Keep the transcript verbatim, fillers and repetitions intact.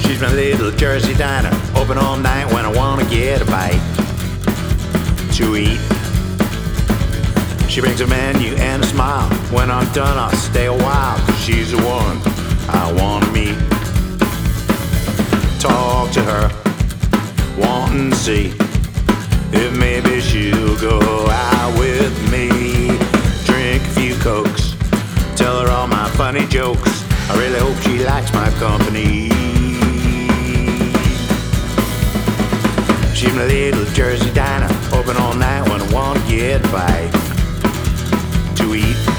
She's my little Jersey diner, open all night when I wanna get a bite to eat. She brings a menu and a smile. When I'm done, I'll stay a while. She's the one I wanna meet. Talk to her, wanting to see if maybe she'll go out with me. Drink a few cokes, tell her all my funny jokes. I really hope she likes my company. She's my little Jersey diner, open all night when I want to get a bite to eat.